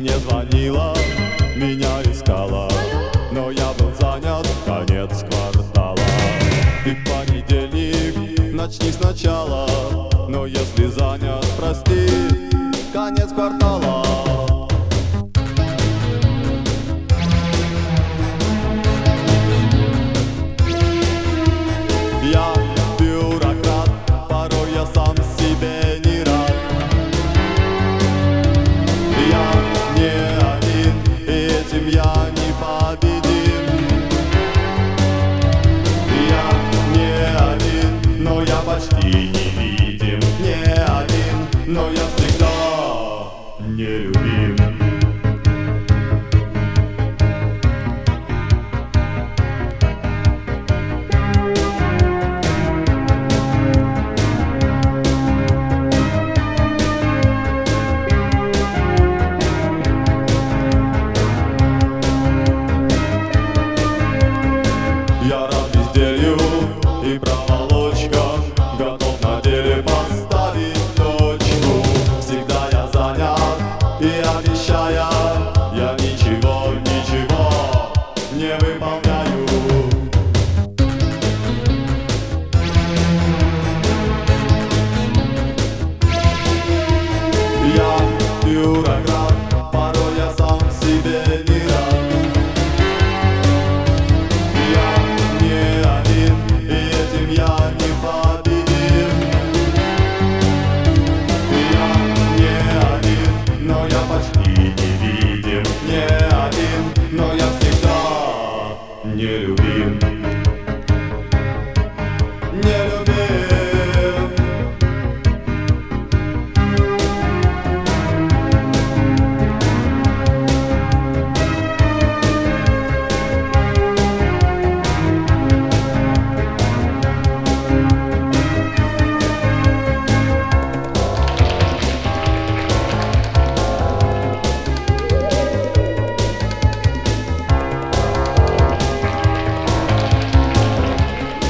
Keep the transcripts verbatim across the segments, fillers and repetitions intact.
мне звонила, меня искала, но я был занят, конец квартала. Ты в понедельник начни сначала, но если занят, прости, конец квартала. Я бюрократ, порой я сам себе не рад. Я не один, и этим я не победим. Я не один, но я почти невидим. Не один, но я всегда нелюбим. Я рад безделью и проволочкам, готов на деле поставить точку. Всегда я занят и обещая, я ничего, ничего не выполняю. Я бюрократ, порой я сам себе не рад. Но я всегда нелюбим. Нелюбим.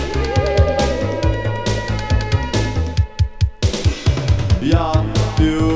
Я